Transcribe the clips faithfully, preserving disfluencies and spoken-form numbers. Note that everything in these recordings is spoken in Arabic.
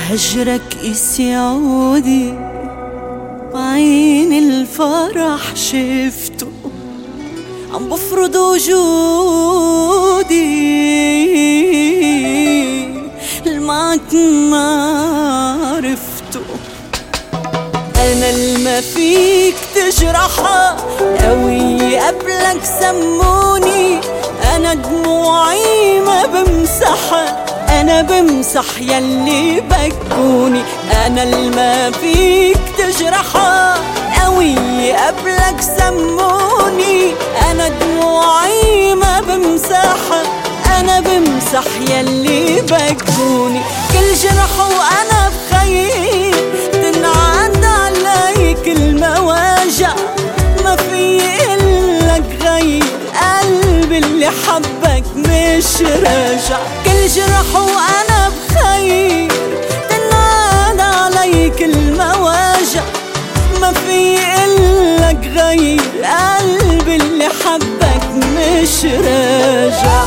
هجرك قسي عودي بعين الفرح شفته عم بفرض وجودي المعك ما عرفته. أنا الما فيك تجرحها قوي قبلك سموني، أنا دموعي ما بمسحها، أنا بمسح يلي بكوني. أنا الما فيك تجرحها قوي قبلك سموني، أنا دموعي ما بمسحها، أنا بمسح يلي بكوني. كل جرح وأنا بخير تنعاد علي كل مواجع، ما في إلك غير قلبي اللي حبك مش راجع. كل جرح وأنا بخير تنعاد علي كل مواجع، ما في إلك غير قلبي اللي حبك مش راجع.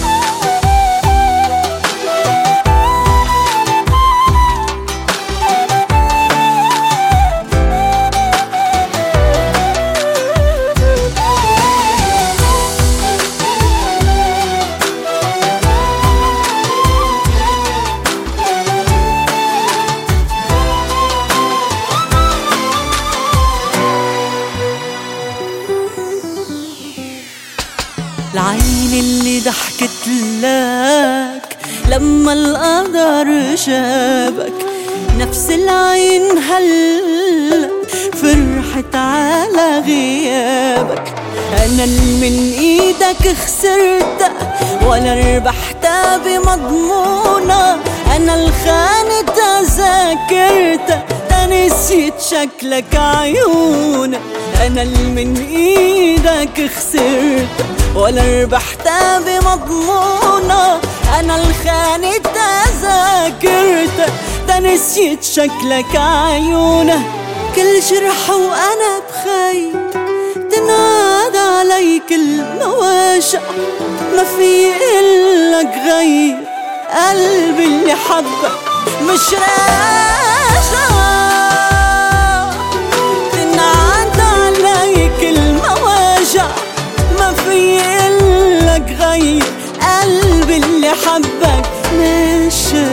العين اللي ضحكت لك لما القدر جابك، نفس العين هلا فرحت على غيابك. أنا اللي من إيدك خسرتها ولا ربحتها بمضمونة، أنا اللي خانتها ذاكرتها نسيت شكلك عيونك. أنا اللي من إيدك خسرتها ولا ربحتها بمضمونة، أنا اللي خانتها ذاكرتها نسيت شكلك عيونك. كل جرح وأنا بخير تنادى علي كل مواجع، ما في إلك غير قلبي اللي حبك مش راجع. تنعاد علي كل مواجع، ما في إلك غير قلبي اللي حبك مش